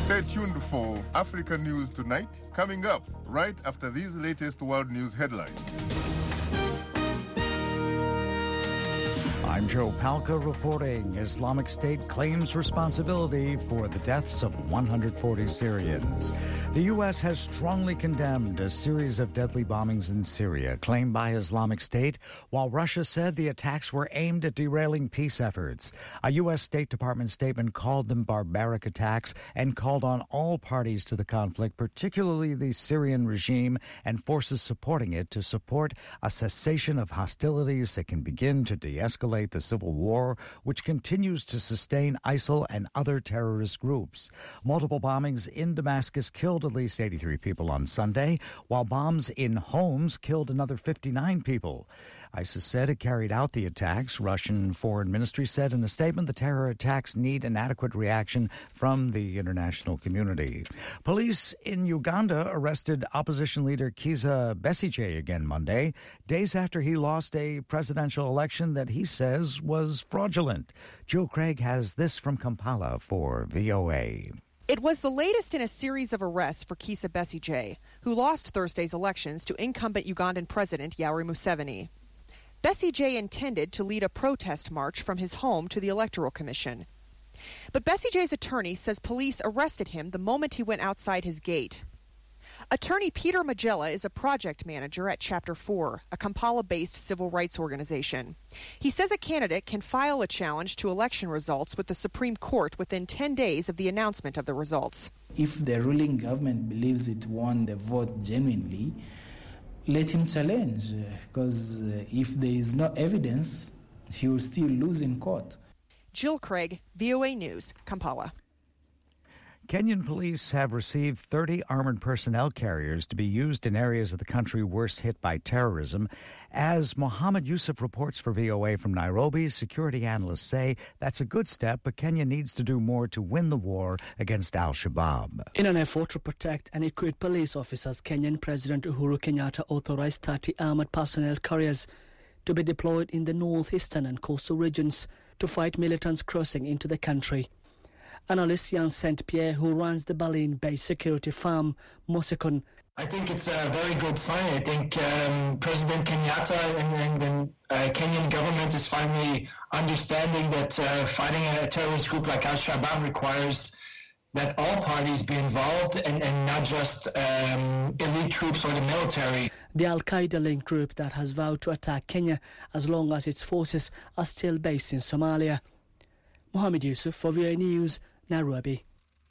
Stay tuned for Africa News Tonight, coming up right after these latest world news headlines. I'm Joe Palca reporting. Islamic State claims responsibility for the deaths of 140 Syrians. The U.S. has strongly condemned a series of deadly bombings in Syria claimed by Islamic State, while Russia said the attacks were aimed at derailing peace efforts. A U.S. State Department statement called them barbaric attacks and called on all parties to the conflict, particularly the Syrian regime and forces supporting it, to support a cessation of hostilities that can begin to de-escalate the civil war, which continues to sustain ISIL and other terrorist groups. Multiple bombings in Damascus killed at least 83 people on Sunday, while bombs in homes killed another 59 people. ISIS said it carried out the attacks. Russian Foreign Ministry said in a statement the terror attacks need an adequate reaction from the international community. Police in Uganda arrested opposition leader Kizza Besigye again Monday, days after he lost a presidential election that he says was fraudulent. Jill Craig has this from Kampala for VOA. It was the latest in a series of arrests for Kizza Besigye, who lost Thursday's elections to incumbent Ugandan President Yoweri Museveni. Besigye intended to lead a protest march from his home to the Electoral Commission. But Besigye's attorney says police arrested him the moment he went outside his gate. Attorney Peter Magella is a project manager at Chapter 4, a Kampala-based civil rights organization. He says a candidate can file a challenge to election results with the Supreme Court within 10 days of the announcement of the results. If the ruling government believes it won the vote genuinely, let him challenge, because if there is no evidence, he will still lose in court. Jill Craig, VOA News, Kampala. Kenyan police have received 30 armored personnel carriers to be used in areas of the country worst hit by terrorism. As Mohammed Yusuf reports for VOA from Nairobi, security analysts say that's a good step, but Kenya needs to do more to win the war against al-Shabaab. In an effort to protect and equip police officers, Kenyan President Uhuru Kenyatta authorized 30 armored personnel carriers to be deployed in the northeastern and coastal regions to fight militants crossing into the country. Analyst Jan St. Pierre, who runs the Berlin-based security firm Mosekon, I think it's a very good sign. I think President Kenyatta and Kenyan government is finally understanding that fighting a terrorist group like al-Shabaab requires that all parties be involved and not just elite troops or the military. The Al-Qaeda-linked group that has vowed to attack Kenya as long as its forces are still based in Somalia. Mohammed Yusuf for VOA News, Nairobi.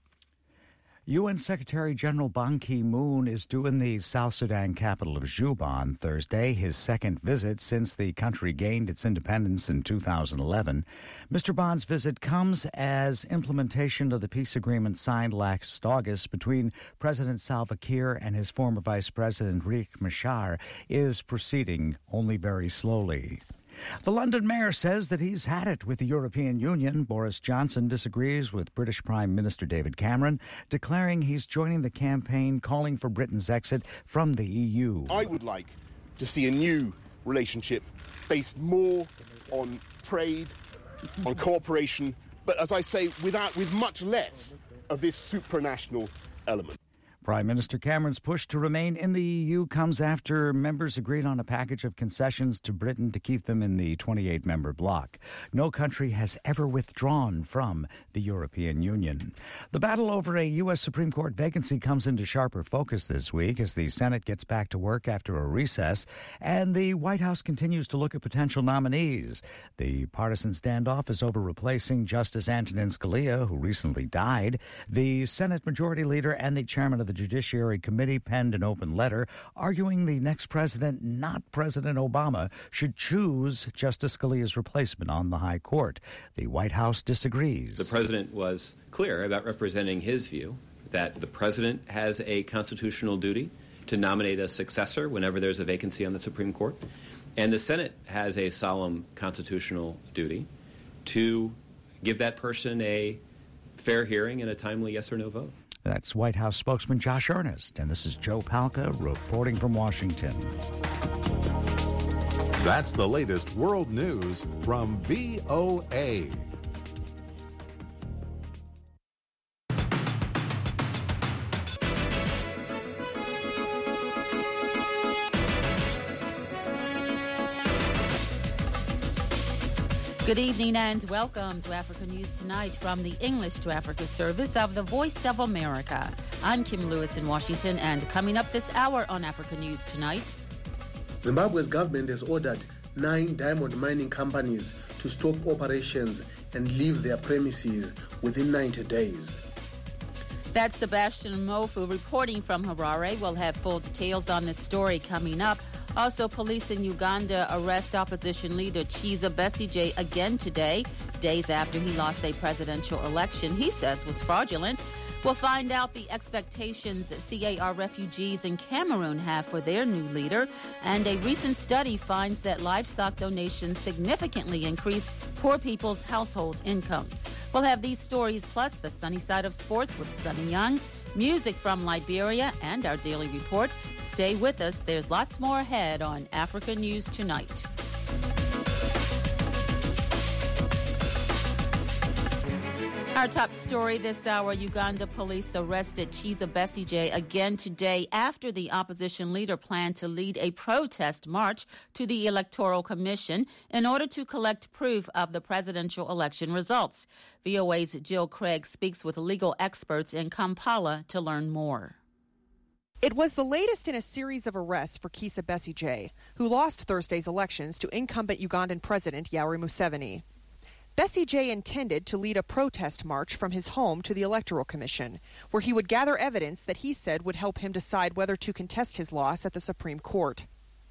UN Secretary General Ban Ki-moon is due in the South Sudan capital of Juba on Thursday, his second visit since the country gained its independence in 2011. Mr. Ban's visit comes as implementation of the peace agreement signed last August between President Salva Kiir and his former Vice President Riek Machar is proceeding only very slowly. The London mayor says that he's had it with the European Union. Boris Johnson disagrees with British Prime Minister David Cameron, declaring he's joining the campaign calling for Britain's exit from the EU. I would like to see a new relationship based more on trade, on cooperation, but as I say, with much less of this supranational element. Prime Minister Cameron's push to remain in the EU comes after members agreed on a package of concessions to Britain to keep them in the 28-member bloc. No country has ever withdrawn from the European Union. The battle over a U.S. Supreme Court vacancy comes into sharper focus this week as the Senate gets back to work after a recess, and the White House continues to look at potential nominees. The partisan standoff is over replacing Justice Antonin Scalia, who recently died. The Senate Majority Leader and the chairman of the Judiciary Committee penned an open letter arguing the next president, not President Obama, should choose Justice Scalia's replacement on the High Court. The White House disagrees. The president was clear about representing his view that the president has a constitutional duty to nominate a successor whenever there's a vacancy on the Supreme Court, and the Senate has a solemn constitutional duty to give that person a fair hearing and a timely yes or no vote. That's White House spokesman Josh Earnest, and this is Joe Palca reporting from Washington. That's the latest world news from VOA. Good evening and welcome to Africa News Tonight from the English to Africa service of the Voice of America. I'm Kim Lewis in Washington, and coming up this hour on Africa News Tonight. Zimbabwe's government has ordered 9 diamond mining companies to stop operations and leave their premises within 90 days. That's Sebastian Mofu reporting from Harare. We'll have full details on this story coming up. Also, police in Uganda arrest opposition leader Kizza Besigye again today, days after he lost a presidential election he says was fraudulent. We'll find out the expectations CAR refugees in Cameroon have for their new leader. And a recent study finds that livestock donations significantly increase poor people's household incomes. We'll have these stories plus the sunny side of sports with Sunny Young, music from Liberia, and our daily report. Stay with us. There's lots more ahead on Africa News Tonight. Our top story this hour, Uganda police arrested Kizza Besigye again today after the opposition leader planned to lead a protest march to the Electoral Commission in order to collect proof of the presidential election results. VOA's Jill Craig speaks with legal experts in Kampala to learn more. It was the latest in a series of arrests for Kizza Besigye, who lost Thursday's elections to incumbent Ugandan President Yoweri Museveni. Besigye intended to lead a protest march from his home to the Electoral Commission, where he would gather evidence that he said would help him decide whether to contest his loss at the Supreme Court.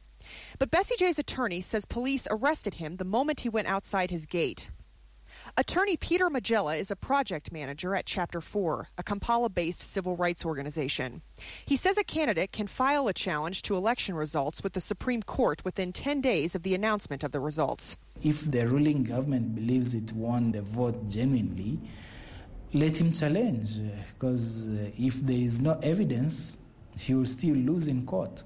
But Besigye's attorney says police arrested him the moment he went outside his gate. Attorney Peter Magella is a project manager at Chapter 4, a Kampala-based civil rights organization. He says a candidate can file a challenge to election results with the Supreme Court within 10 days of the announcement of the results. If the ruling government believes it won the vote genuinely, let him challenge, because if there is no evidence, he will still lose in court.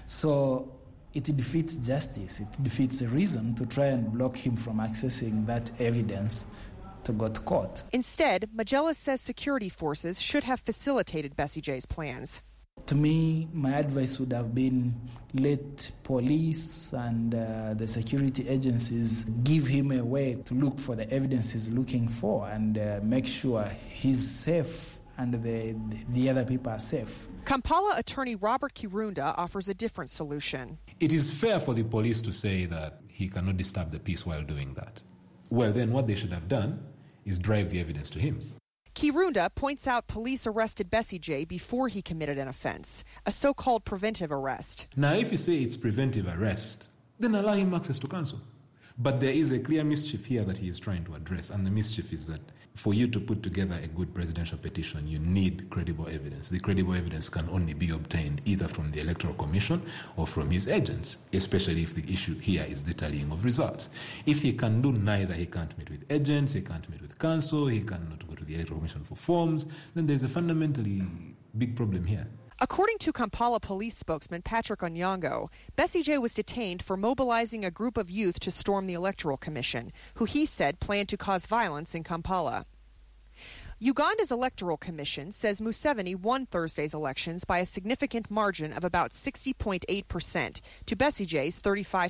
So it defeats justice. It defeats the reason to try and block him from accessing that evidence to go to court. Instead, Magella says security forces should have facilitated Besigye's plans. To me, my advice would have been let police and the security agencies give him a way to look for the evidence he's looking for and make sure he's safe and the other people are safe. Kampala attorney Robert Kirunda offers a different solution. It is fair for the police to say that he cannot disturb the peace while doing that. Well, then what they should have done is drive the evidence to him. Kirunda points out police arrested Besigye before he committed an offense, a so-called preventive arrest. Now, if you say it's preventive arrest, then allow him access to counsel. But there is a clear mischief here that he is trying to address, and the mischief is that for you to put together a good presidential petition, you need credible evidence. The credible evidence can only be obtained either from the Electoral Commission or from his agents, especially if the issue here is the tallying of results. If he can do neither, he can't meet with agents, he can't meet with counsel, he cannot go to the Electoral Commission for forms, then there's a fundamentally big problem here. According to Kampala police spokesman Patrick Onyango, Besigye was detained for mobilizing a group of youth to storm the Electoral Commission, who he said planned to cause violence in Kampala. Uganda's Electoral Commission says Museveni won Thursday's elections by a significant margin of about 60.8% to Besigye's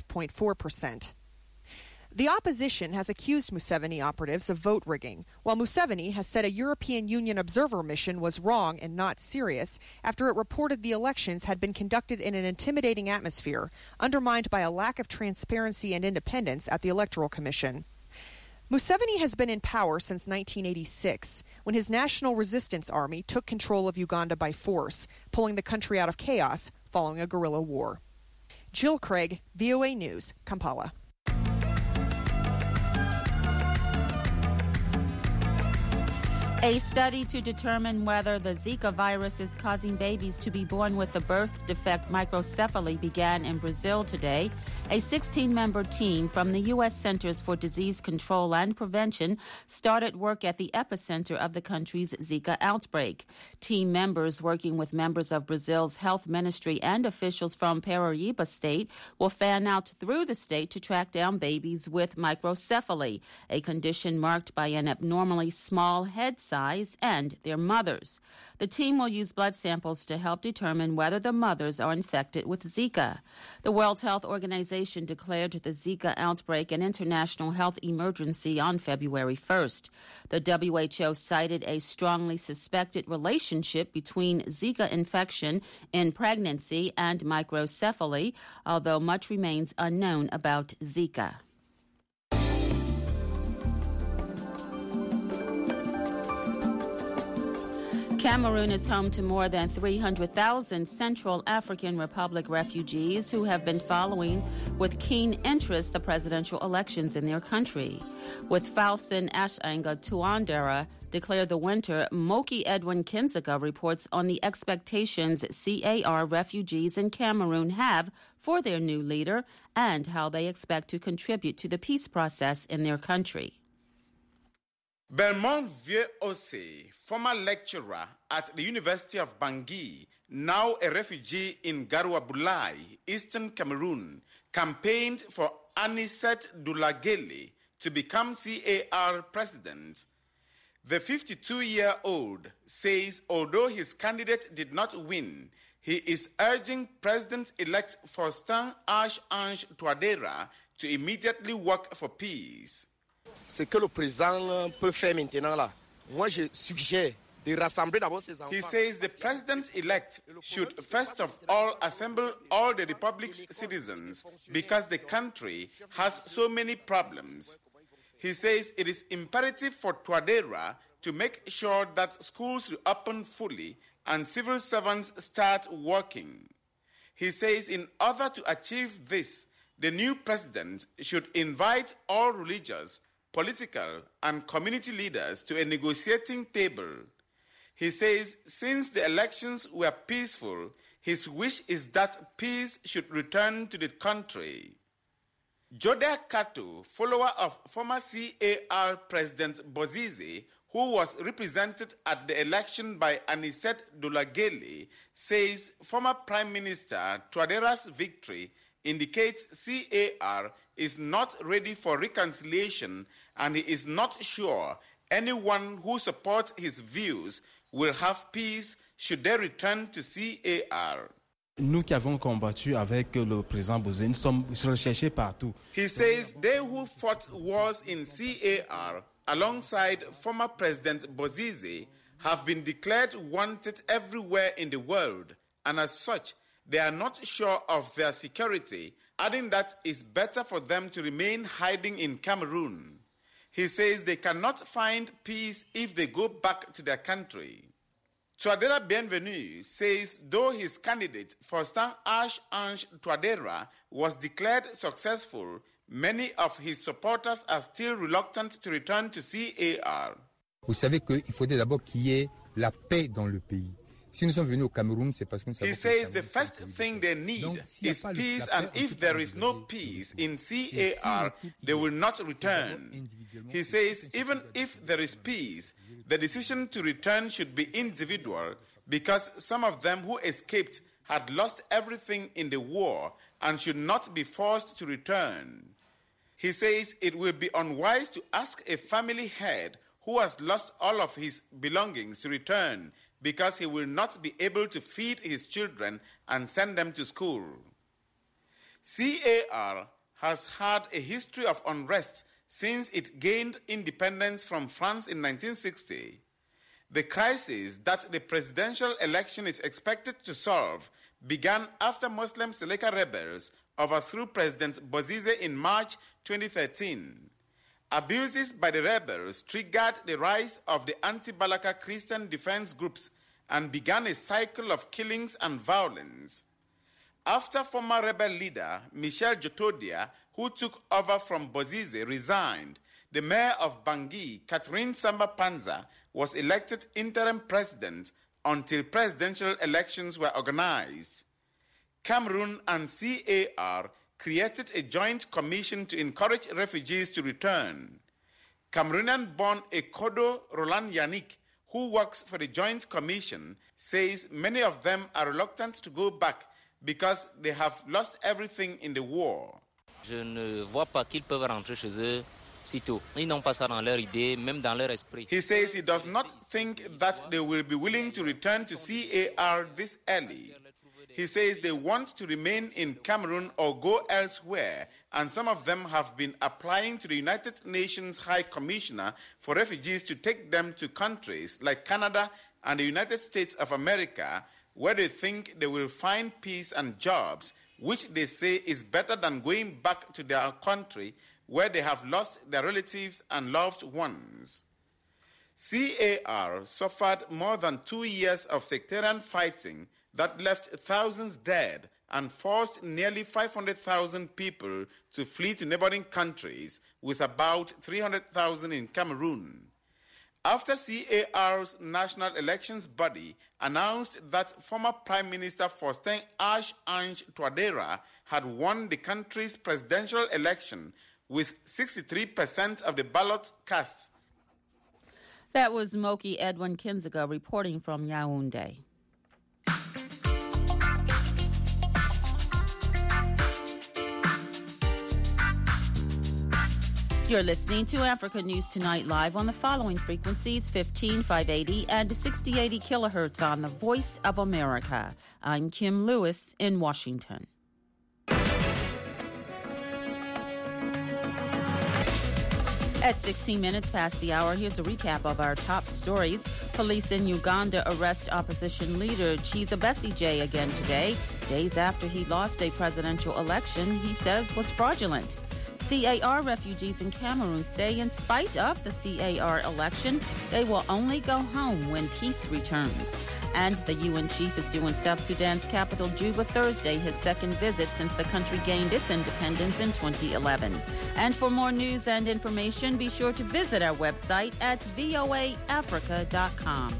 35.4%. The opposition has accused Museveni operatives of vote rigging, while Museveni has said a European Union observer mission was wrong and not serious after it reported the elections had been conducted in an intimidating atmosphere, undermined by a lack of transparency and independence at the Electoral Commission. Museveni has been in power since 1986, when his National Resistance Army took control of Uganda by force, pulling the country out of chaos following a guerrilla war. Jill Craig, VOA News, Kampala. A study to determine whether the Zika virus is causing babies to be born with the birth defect microcephaly began in Brazil today. A 16-member team from the U.S. Centers for Disease Control and Prevention started work at the epicenter of the country's Zika outbreak. Team members working with members of Brazil's health ministry and officials from Paraíba state will fan out through the state to track down babies with microcephaly, a condition marked by an abnormally small head size, and their mothers. The team will use blood samples to help determine whether the mothers are infected with Zika. The World Health Organization Organization declared the Zika outbreak an international health emergency on February 1st. The WHO cited a strongly suspected relationship between Zika infection in pregnancy and microcephaly, although much remains unknown about Zika. Cameroon is home to more than 300,000 Central African Republic refugees who have been following with keen interest the presidential elections in their country. With Faustin Ashanga Tuandera declared the winter, Moki Edwin Kinzika reports on the expectations CAR refugees in Cameroon have for their new leader and how they expect to contribute to the peace process in their country. Belmont Vieux-Ossé, former lecturer at the University of Bangui, now a refugee in Garoua-Boulay, eastern Cameroon, campaigned for Anicet Doulagele to become CAR president. The 52-year-old says although his candidate did not win, he is urging President-elect Faustin Archange Touadéra to immediately work for peace. Ce que le président peut faire maintenant là, moi je suggère de rassembler d'abord ses enfants. He says the president-elect should first of all assemble all the republic's citizens because the country has so many problems. He says it is imperative for Touadéra to make sure that schools reopen fully and civil servants start working. He says in order to achieve this, the new president should invite all religious, political and community leaders to a negotiating table. He says since the elections were peaceful, his wish is that peace should return to the country. Joda Kato, follower of former CAR President Bozize, who was represented at the election by Anicet Doulagele, says former Prime Minister Touadéra's victory indicates CAR is not ready for reconciliation and he is not sure anyone who supports his views will have peace should they return to CAR. Nous qui avons combattu avec le président Bozize, nous sommes recherchés partout. He says they who fought wars in CAR alongside former President Bozize have been declared wanted everywhere in the world, and as such, they are not sure of their security, adding that it's better for them to remain hiding in Cameroon. He says they cannot find peace if they go back to their country. Touadéra Bienvenu says though his candidate, Faustin Archange Touadéra, was declared successful, many of his supporters are still reluctant to return to CAR. Vous savez qu'il faudrait d'abord qu'il y ait la paix dans le pays. Si nous sommes venus au Cameroun, c'est parce que nous savons. He says the first thing they need is peace, and if there is no peace in CAR, they will not return. He says even if there is peace, the decision to return should be individual because some of them who escaped had lost everything in the war and should not be forced to return. He says it will be unwise to ask a family head who has lost all of his belongings to return because he will not be able to feed his children and send them to school. CAR has had a history of unrest since it gained independence from France in 1960. The crisis that the presidential election is expected to solve began after Muslim Seleka rebels overthrew President Bozize in March 2013. Abuses by the rebels triggered the rise of the anti-Balaka Christian defense groups and began a cycle of killings and violence. After former rebel leader Michel Jotodia, who took over from Bozize, resigned, the mayor of Bangui, Catherine Samba Panza, was elected interim president until presidential elections were organized. Cameroon and CAR created a joint commission to encourage refugees to return. Cameroonian-born Ekodo Roland Yannick, who works for the joint commission, says many of them are reluctant to go back because they have lost everything in the war. Je ne vois pas qu'ils peuvent rentrer chez eux sitôt. Ils n'ont pas ça dans leur idée, même dans leur esprit. He says he does not think that they will be willing to return to CAR this early. He says they want to remain in Cameroon or go elsewhere, and some of them have been applying to the United Nations High Commissioner for Refugees to take them to countries like Canada and the United States of America, where they think they will find peace and jobs, which they say is better than going back to their country where they have lost their relatives and loved ones. CAR suffered more than 2 years of sectarian fighting that left thousands dead and forced nearly 500,000 people to flee to neighboring countries, with about 300,000 in Cameroon. After CAR's national elections body announced that former Prime Minister Faustin Archange Touadéra had won the country's presidential election with 63% of the ballots cast. That was Moki Edwin Kinziga reporting from Yaoundé. You're listening to Africa News Tonight live on the following frequencies: 15,580 and 6080 kilohertz on the Voice of America. I'm Kim Lewis in Washington. At 16 minutes past the hour, here's a recap of our top stories. Police in Uganda arrest opposition leader Kizza Besigye again today, days after he lost a presidential election he says was fraudulent. CAR refugees in Cameroon say in spite of the CAR election, they will only go home when peace returns. And the UN chief is due in South Sudan's capital, Juba, Thursday, his second visit since the country gained its independence in 2011. And for more news and information, be sure to visit our website at voaafrica.com.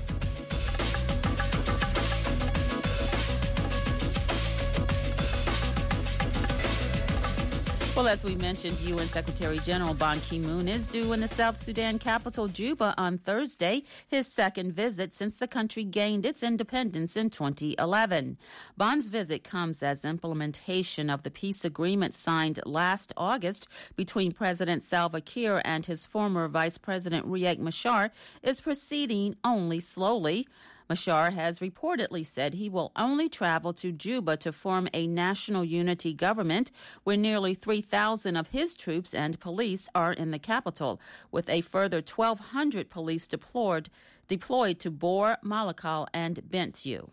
Well, as we mentioned, UN Secretary General Ban Ki-moon is due in the South Sudan capital, Juba, on Thursday, his second visit since the country gained its independence in 2011. Ban's visit comes as implementation of the peace agreement signed last August between President Salva Kiir and his former Vice President Riek Machar is proceeding only slowly. Machar has reportedly said he will only travel to Juba to form a national unity government where nearly 3,000 of his troops and police are in the capital, with a further 1,200 police deployed to Bor, Malakal, and Bentiu.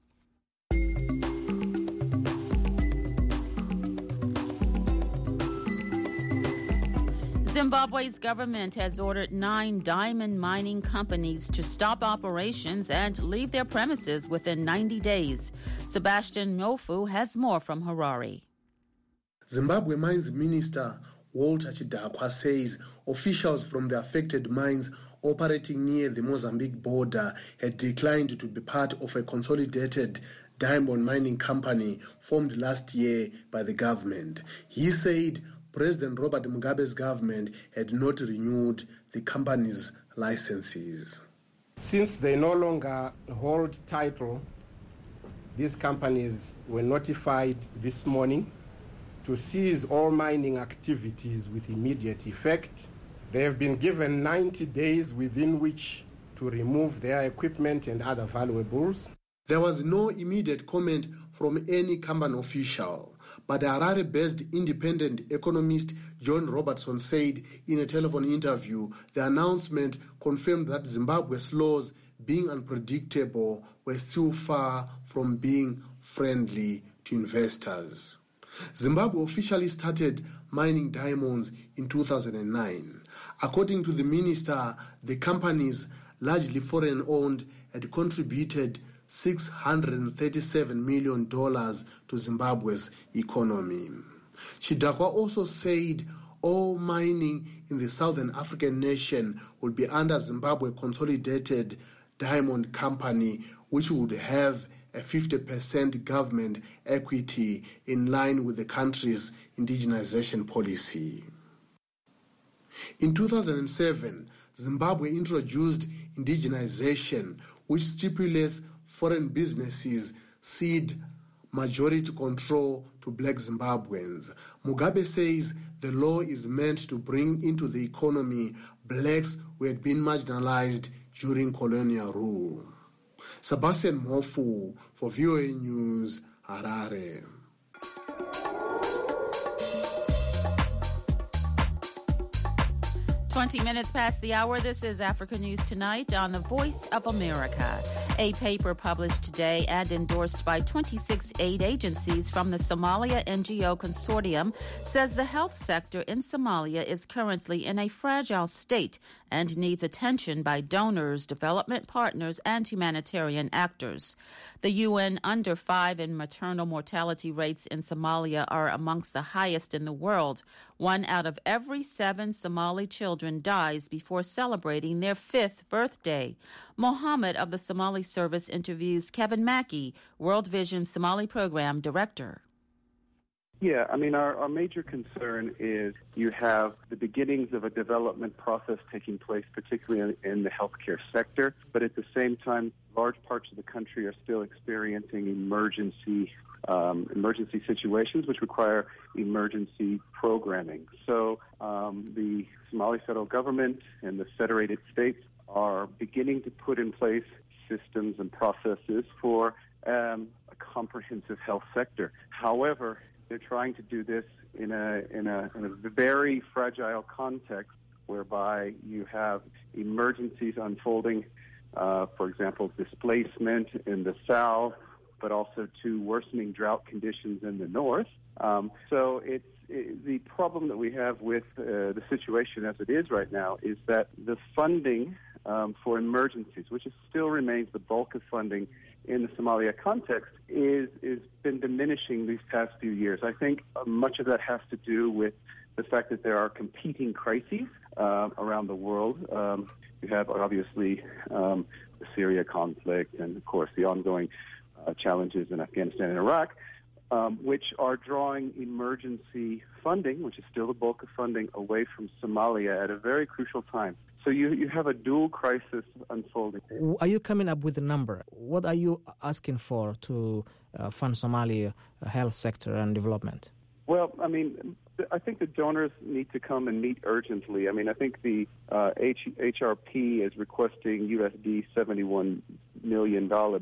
Zimbabwe's government has ordered 9 diamond mining companies to stop operations and leave their premises within 90 days. Sebastian Mofu has more from Harare. Zimbabwe Mines Minister Walter Chidakwa says officials from the affected mines operating near the Mozambique border had declined to be part of a consolidated diamond mining company formed last year by the government. He said President Robert Mugabe's government had not renewed the company's licenses. Since they no longer hold title, these companies were notified this morning to cease all mining activities with immediate effect. They have been given 90 days within which to remove their equipment and other valuables. There was no immediate comment from any company official, but the Harare-based independent economist John Robertson said in a telephone interview the announcement confirmed that Zimbabwe's laws, being unpredictable, were still far from being friendly to investors. Zimbabwe officially started mining diamonds in 2009. According to the minister, the companies, largely foreign-owned, had contributed $637 million to Zimbabwe's economy. Chidakwa also said all mining in the Southern African nation would be under Zimbabwe Consolidated Diamond Company, which would have a 50% government equity in line with the country's indigenization policy. In 2007, Zimbabwe introduced indigenization, which stipulates foreign businesses cede majority control to black Zimbabweans. Mugabe says the law is meant to bring into the economy blacks who had been marginalized during colonial rule. Sebastian Mofu for VOA News, Harare. Minutes past the hour. This is Africa News Tonight on the Voice of America. A paper published today and endorsed by 26 aid agencies from the Somalia NGO Consortium says the health sector in Somalia is currently in a fragile state and needs attention by donors, development partners, and humanitarian actors. The UN under 5 and maternal mortality rates in Somalia are amongst the highest in the world. 1 out of every 7 Somali children dies before celebrating their 5th birthday. Mohammed of the Somali Service interviews Kevin Mackey, World Vision Somali Program Director. Yeah, I mean, our major concern is you have the beginnings of a development process taking place, particularly in the healthcare sector, but at the same time, large parts of the country are still experiencing emergency situations which require emergency programming. So the Somali federal government and the federated states are beginning to put in place systems and processes for a comprehensive health sector. However, they're trying to do this in a very fragile context whereby you have emergencies unfolding, for example, displacement in the south, but also to worsening drought conditions in the north. So the problem that we have with the situation as it is right now is that the funding for emergencies, which still remains the bulk of funding in the Somalia context, is been diminishing these past few years. I think much of that has to do with the fact that there are competing crises around the world. You have obviously the Syria conflict and, of course, the ongoing challenges in Afghanistan and Iraq, which are drawing emergency funding, which is still the bulk of funding, away from Somalia at a very crucial time. So you have a dual crisis unfolding. Are you coming up with a number? What are you asking for to fund Somalia health sector and development? Well, I mean, I think the donors need to come and meet urgently. I mean, I think the HRP is requesting USD $71 million for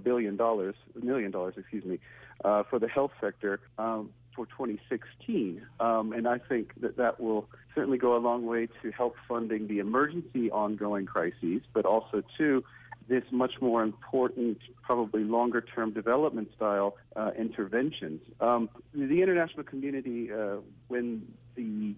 the health sector for 2016. And I think that will certainly go a long way to help funding the emergency ongoing crises, but also, too, this much more important, probably longer-term development style interventions. The international community, when the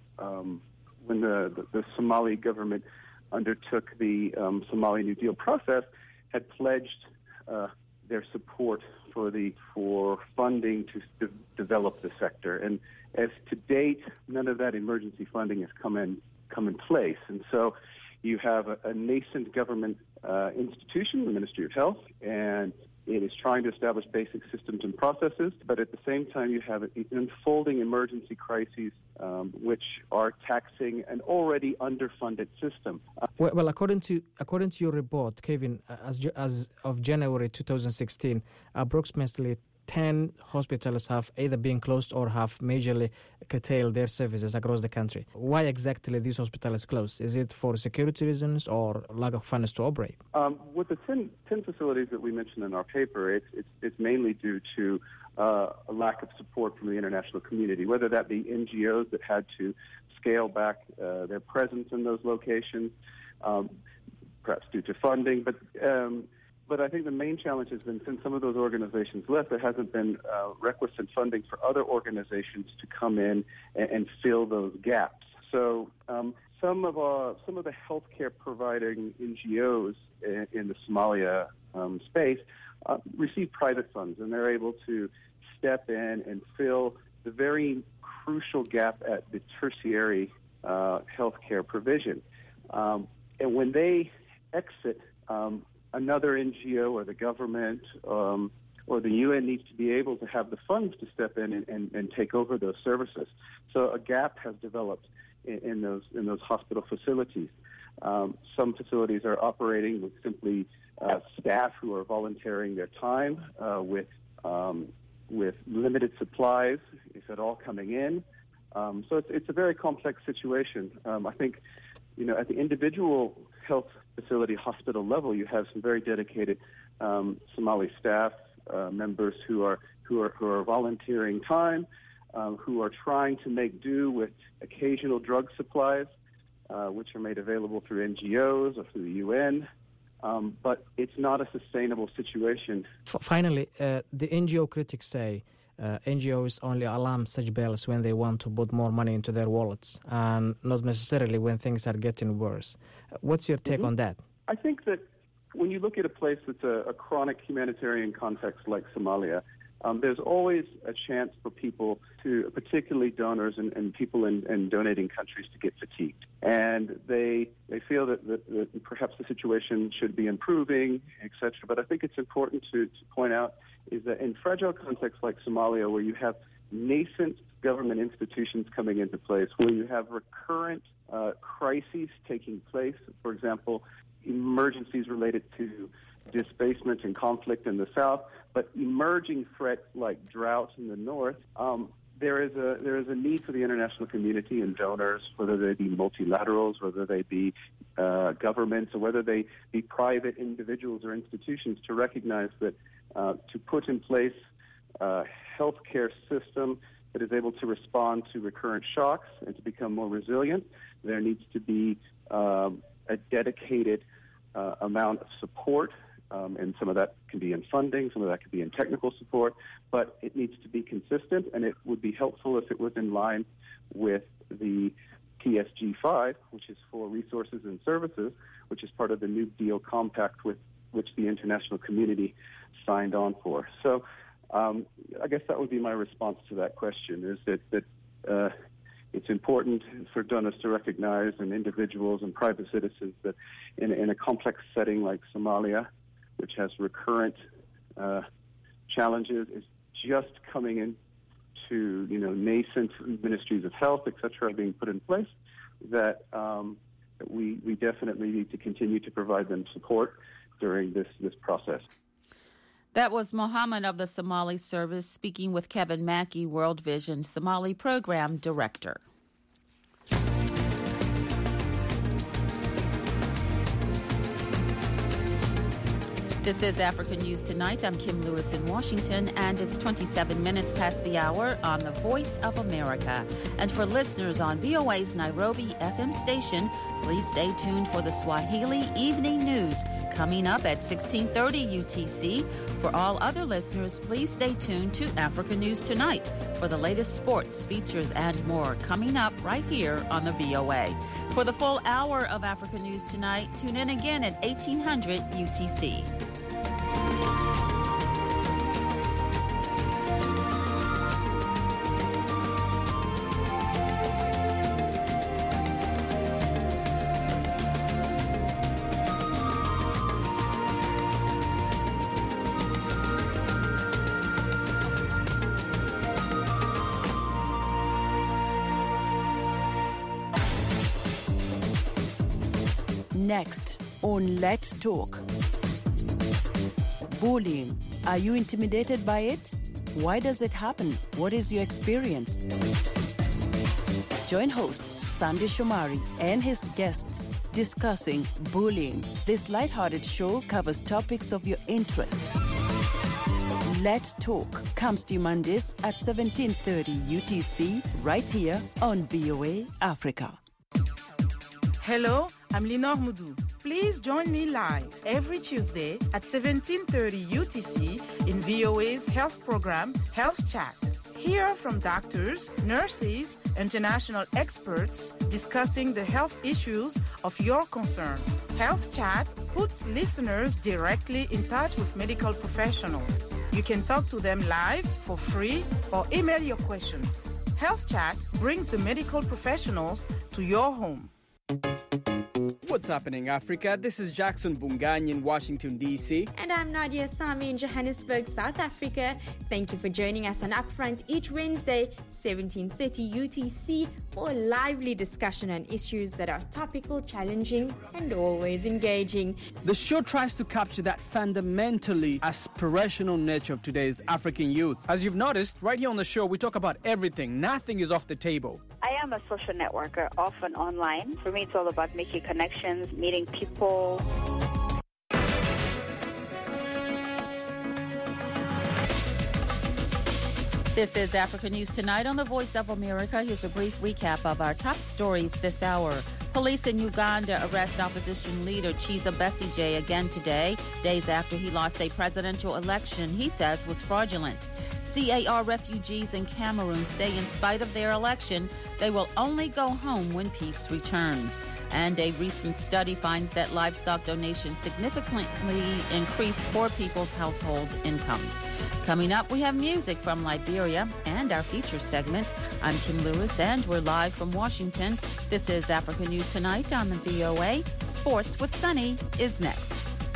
Somali government undertook the Somali New Deal process, had pledged their support for funding to develop the sector. And as to date, none of that emergency funding has come in place. And so you have a nascent government institution, the Ministry of Health, and it is trying to establish basic systems and processes, but at the same time you have unfolding emergency crises which are taxing an already underfunded system. Well, according to your report, Kevin, as of January 2016, approximately 10 hospitals have either been closed or have majorly curtailed their services across the country. Why exactly these hospitals closed? Is it for security reasons or lack of funds to operate? With the 10 facilities that we mentioned in our paper, it's mainly due to a lack of support from the international community, whether that be NGOs that had to scale back their presence in those locations, perhaps due to funding, But I think the main challenge has been, since some of those organizations left, there hasn't been requisite funding for other organizations to come in and fill those gaps. So some of the healthcare providing NGOs in the Somalia space receive private funds, and they're able to step in and fill the very crucial gap at the tertiary healthcare provision. And when they exit, another NGO or the government or the UN needs to be able to have the funds to step in and take over those services. So a gap has developed in those hospital facilities. Some facilities are operating with simply staff who are volunteering their time with limited supplies, if at all, coming in. So it's a very complex situation. I think, at the individual health facility hospital level, you have some very dedicated Somali staff members who are volunteering time, who are trying to make do with occasional drug supplies, which are made available through NGOs or through the UN. But it's not a sustainable situation. Finally, the NGO critics say NGOs only alarm such bells when they want to put more money into their wallets and not necessarily when things are getting worse. What's your take on that? I think that when you look at a place that's a chronic humanitarian context like Somalia, there's always a chance for people to, particularly donors and people in donating countries, to get fatigued. And they feel that perhaps the situation should be improving, etc. But I think it's important to point out is that in fragile contexts like Somalia, where you have nascent government institutions coming into place, where you have recurrent crises taking place, for example, emergencies related to displacement and conflict in the south, but emerging threats like drought in the north, there is a need for the international community and donors, whether they be multilaterals, whether they be governments, or whether they be private individuals or institutions, to recognize that to put in place a healthcare system that is able to respond to recurrent shocks and to become more resilient, there needs to be a dedicated amount of support. And some of that can be in funding, some of that can be in technical support, but it needs to be consistent, and it would be helpful if it was in line with the PSG5, which is for resources and services, which is part of the New Deal Compact with which the international community signed on for. So I guess that would be my response to that question, is that it's important for donors to recognize, and individuals and private citizens, that in a complex setting like Somalia, which has recurrent challenges, is just coming into nascent ministries of health, etc., being put in place, that we definitely need to continue to provide them support during this process. That was Mohammed of the Somali Service speaking with Kevin Mackey, World Vision Somali Program Director. This is Africa News Tonight. I'm Kim Lewis in Washington, and it's 27 minutes past the hour on the Voice of America. And for listeners on VOA's Nairobi FM station, please stay tuned for the Swahili Evening News coming up at 16:30 UTC. For all other listeners, please stay tuned to Africa News Tonight for the latest sports, features, and more coming up right here on the VOA. For the full hour of Africa News Tonight, tune in again at 1800 UTC. Next on Let's Talk. Bullying. Are you intimidated by it? Why does it happen? What is your experience? Join host Sandy Shomari and his guests discussing bullying. This lighthearted show covers topics of your interest. Let's Talk comes to you Mondays at 17:30 UTC right here on VOA Africa. Hello, I'm Linor Moudou. Please join me live every Tuesday at 17:30 UTC in VOA's health program, Health Chat. Hear from doctors, nurses, international experts discussing the health issues of your concern. Health Chat puts listeners directly in touch with medical professionals. You can talk to them live for free or email your questions. Health Chat brings the medical professionals to your home. What's happening, Africa? This is Jackson Bungany in Washington, D.C. And I'm Nadia Sami in Johannesburg, South Africa. Thank you for joining us on Upfront each Wednesday, 17:30 UTC, for a lively discussion on issues that are topical, challenging, and always engaging. The show tries to capture that fundamentally aspirational nature of today's African youth. As you've noticed, right here on the show, we talk about everything. Nothing is off the table. I am a social networker, often online. For me, it's all about making connections, meeting people. This is Africa News Tonight on the Voice of America. Here's a brief recap of our top stories this hour. Police in Uganda arrest opposition leader Kizza Besigye again today, days after he lost a presidential election he says was fraudulent. CAR refugees in Cameroon say in spite of their election, they will only go home when peace returns. And a recent study finds that livestock donations significantly increase poor people's household incomes. Coming up, we have music from Liberia and our feature segment. I'm Kim Lewis, and we're live from Washington. This is Africa News Tonight on the VOA. Sports with Sunny is next.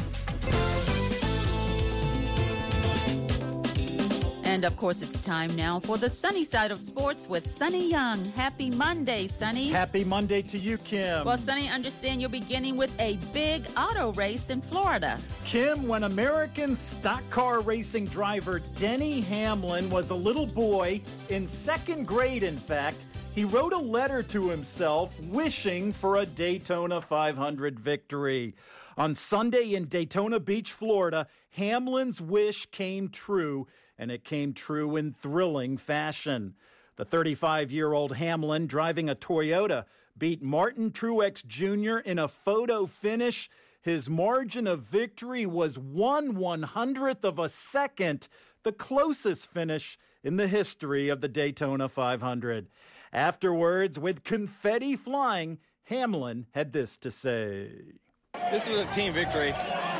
And, of course, it's time now for the sunny side of sports with Sunny Young. Happy Monday, Sunny. Happy Monday to you, Kim. Well, Sunny, understand you're beginning with a big auto race in Florida. Kim, when American stock car racing driver Denny Hamlin was a little boy, in second grade, in fact, he wrote a letter to himself wishing for a Daytona 500 victory. On Sunday in Daytona Beach, Florida, Hamlin's wish came true, and it came true in thrilling fashion. The 35-year-old Hamlin, driving a Toyota, beat Martin Truex Jr. in a photo finish. His margin of victory was 1/100th of a second, the closest finish in the history of the Daytona 500. Afterwards, with confetti flying, Hamlin had this to say. This was a team victory.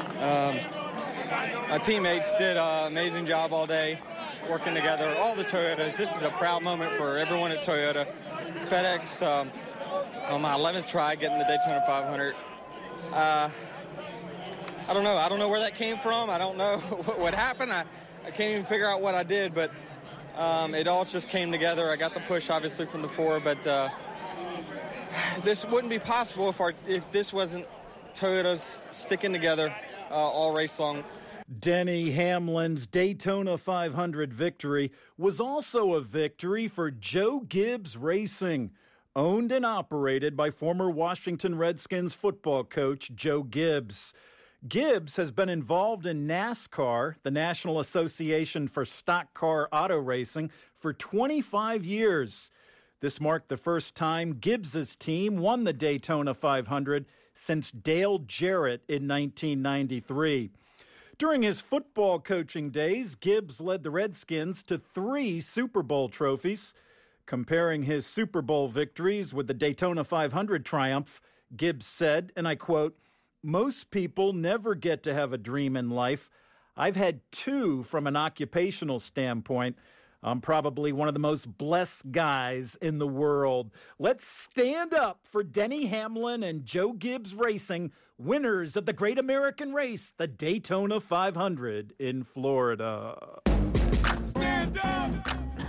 My teammates did an amazing job all day, working together. All the Toyotas. This is a proud moment for everyone at Toyota. FedEx, on my 11th try, getting the Daytona 500. I don't know. I don't know where that came from. I don't know what happened. I can't even figure out what I did, but it all just came together. I got the push, obviously, from the 4, but this wouldn't be possible if this wasn't Toyotas sticking together all race long. Denny Hamlin's Daytona 500 victory was also a victory for Joe Gibbs Racing, owned and operated by former Washington Redskins football coach Joe Gibbs. Gibbs has been involved in NASCAR, the National Association for Stock Car Auto Racing, for 25 years. This marked the first time Gibbs's team won the Daytona 500 since Dale Jarrett in 1993. During his football coaching days, Gibbs led the Redskins to 3 Super Bowl trophies. Comparing his Super Bowl victories with the Daytona 500 triumph, Gibbs said, and I quote, "Most people never get to have a dream in life. I've had 2 from an occupational standpoint. I'm probably one of the most blessed guys in the world." Let's stand up for Denny Hamlin and Joe Gibbs Racing, winners of the Great American Race, the Daytona 500 in Florida. Stand up!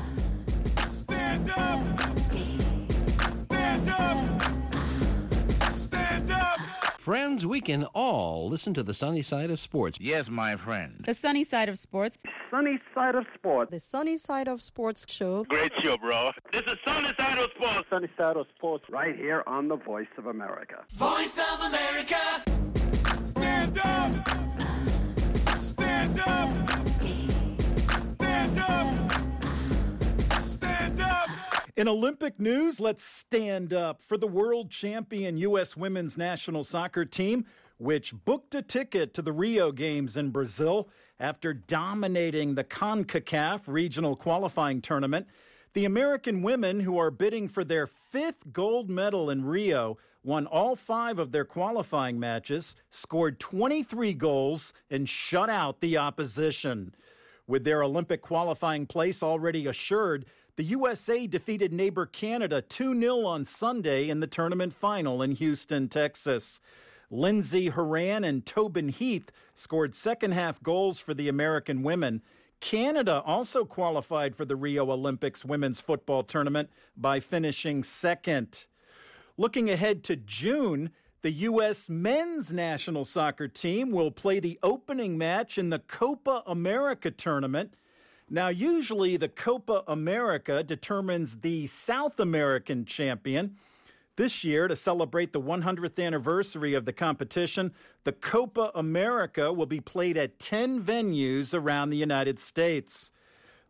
Stand up! Stand up! Stand up! Friends, we can all listen to the sunny side of sports. Yes, my friend. The sunny side of sports. Sunny side of sports. The sunny side of sports show. Great show, bro. This is Sunny Side of Sports. Sunny side of sports right here on the Voice of America. Voice of America. Stand up. Stand up. Stand up. Stand up. In Olympic news, let's stand up for the world champion U.S. women's national soccer team, which booked a ticket to the Rio Games in Brazil after dominating the CONCACAF regional qualifying tournament. The American women, who are bidding for their 5th gold medal in Rio, won all 5 of their qualifying matches, scored 23 goals, and shut out the opposition. With their Olympic qualifying place already assured, the USA defeated neighbor Canada 2-0 on Sunday in the tournament final in Houston, Texas. Lindsey Horan and Tobin Heath scored second-half goals for the American women. Canada also qualified for the Rio Olympics women's football tournament by finishing second. Looking ahead to June, the U.S. men's national soccer team will play the opening match in the Copa America tournament. Now, usually the Copa America determines the South American champion. This year, to celebrate the 100th anniversary of the competition, the Copa America will be played at 10 venues around the United States.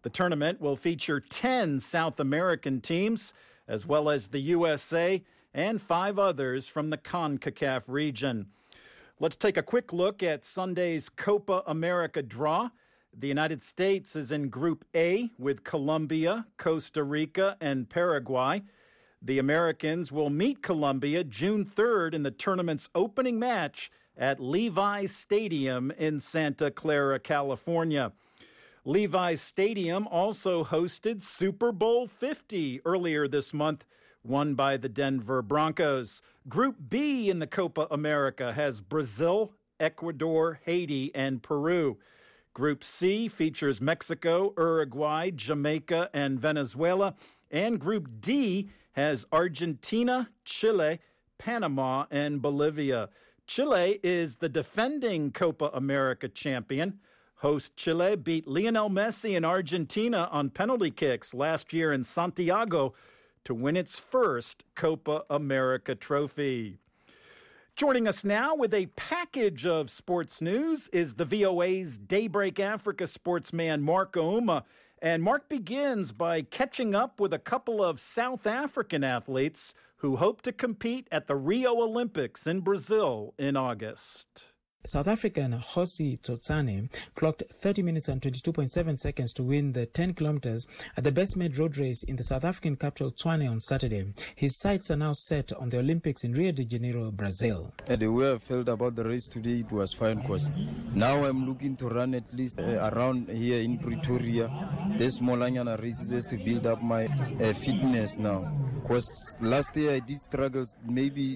The tournament will feature 10 South American teams, as well as the USA and 5 others from the CONCACAF region. Let's take a quick look at Sunday's Copa America draw. The United States is in Group A with Colombia, Costa Rica, and Paraguay. The Americans will meet Colombia June 3rd in the tournament's opening match at Levi's Stadium in Santa Clara, California. Levi's Stadium also hosted Super Bowl 50 earlier this month, won by the Denver Broncos. Group B in the Copa America has Brazil, Ecuador, Haiti, and Peru. Group C features Mexico, Uruguay, Jamaica, and Venezuela. And Group D has Argentina, Chile, Panama, and Bolivia. Chile is the defending Copa America champion. Host Chile beat Lionel Messi and Argentina on penalty kicks last year in Santiago to win its first Copa America trophy. Joining us now with a package of sports news is the VOA's Daybreak Africa sportsman Mark Ouma. And Mark begins by catching up with a couple of South African athletes who hope to compete at the Rio Olympics in Brazil in August. South African Hosi Tsotsane clocked 30 minutes and 22.7 seconds to win the 10 kilometers at the best-made road race in the South African capital Tshwane on Saturday. His sights are now set on the Olympics in Rio de Janeiro, Brazil. The way I felt about the race today, it was fine because now I'm looking to run at least around here in Pretoria. There's small races just to build up my fitness now. Because last year I did struggle maybe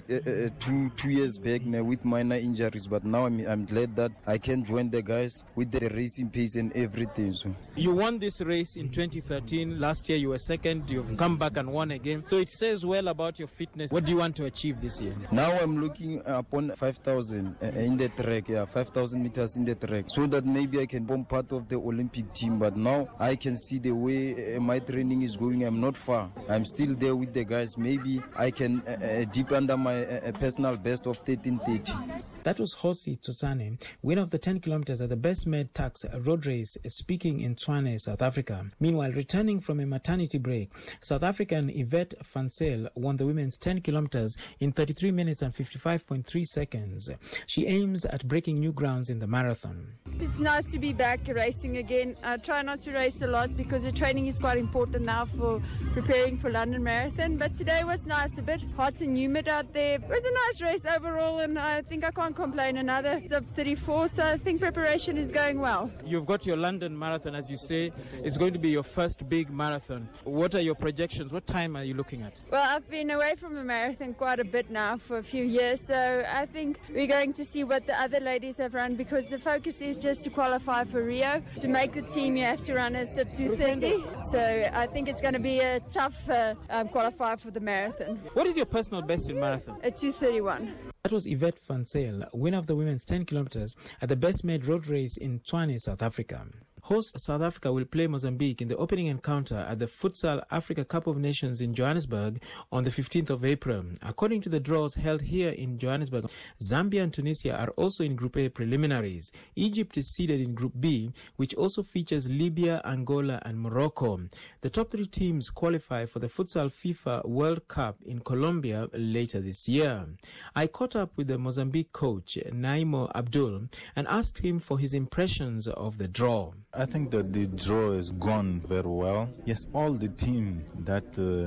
2 years back with minor injuries, but now I'm glad that I can join the guys with the racing pace and everything. So. You won this race in 2013. Last year you were second. You've come back and won again. So it says well about your fitness. What do you want to achieve this year? Now I'm looking upon 5,000 in the track, 5,000 meters in the track, so that maybe I can become part of the Olympic team. But now I can see the way my training is going. I'm not far. I'm still there with the guys. Maybe I can dip under my personal best of 13:30. That was Hosi Tsotsane, winner of the 10 kilometers at the best-made tax road race, speaking in Tshwane, South Africa. Meanwhile, returning from a maternity break, South African Yvette van Zyl won the women's 10 kilometers in 33 minutes and 55.3 seconds. She aims at breaking new grounds in the marathon. It's nice to be back racing again. I try not to race a lot because the training is quite important now for preparing for London Marathon, but today was nice, a bit hot and humid out there. It was a nice race overall, and I think I can't complain. Another sub 34, so I think preparation is going well. You've got your London Marathon, as you say. It's going to be your first big marathon. What are your projections? What time are you looking at? Well, I've been away from the marathon quite a bit now for a few years, so I think we're going to see what the other ladies have run, because the focus is just to qualify for Rio. To make the team, you have to run a sub 230, so I think it's going to be a tough qualifier for the marathon. What is your personal best in marathon? A 2:31. That was Yvette van Zyl, winner of the women's 10 kilometers at the best-made road race in Tshwane, South Africa. Host South Africa will play Mozambique in the opening encounter at the Futsal Africa Cup of Nations in Johannesburg on the 15th of April. According to the draws held here in Johannesburg, Zambia and Tunisia are also in Group A preliminaries. Egypt is seeded in Group B, which also features Libya, Angola, and Morocco. The top 3 teams qualify for the Futsal FIFA World Cup in Colombia later this year. I caught up with the Mozambique coach, Naimo Abdul, and asked him for his impressions of the draw. I think that the draw has gone very well. Yes, all the teams that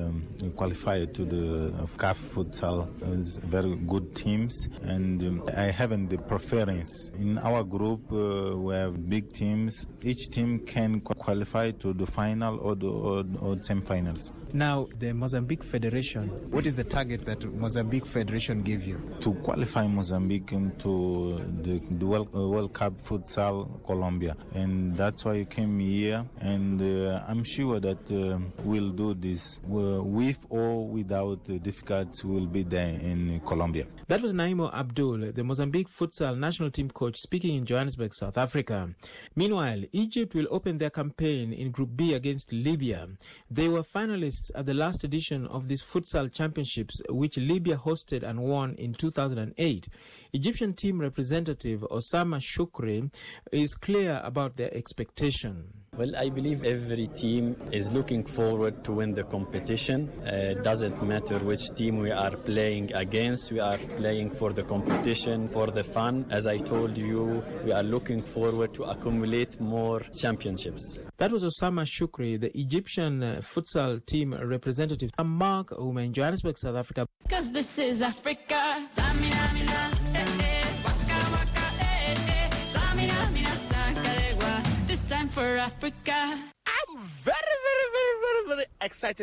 qualified to the CAF Futsal is very good teams, and I haven't the preference. In our group, we have big teams. Each team can qualify to the final or semi-finals. Now, the Mozambique Federation, what is the target that Mozambique Federation gave you? To qualify Mozambique into the World Cup Futsal Colombia, and that's why I came here, and I'm sure that we'll do this with or without difficulties. We'll be there in Colombia. That was Naimo Abdul, the Mozambique Futsal national team coach, speaking in Johannesburg, South Africa. Meanwhile, Egypt will open their campaign in Group B against Libya. They were finalists at the last edition of these Futsal Championships, which Libya hosted and won in 2008. Egyptian team representative Osama Shukri is clear about their expectation. Well, I believe every team is looking forward to win the competition. It doesn't matter which team we are playing against. We are playing for the competition, for the fun. As I told you, we are looking forward to accumulate more championships. That was Osama Shukri, the Egyptian futsal team representative. I'm Mark Ouma in Johannesburg, South Africa. Because this is Africa. Samina, mina, waka, waka, Samina, mina, sakarewa. This time for Africa. I'm very excited.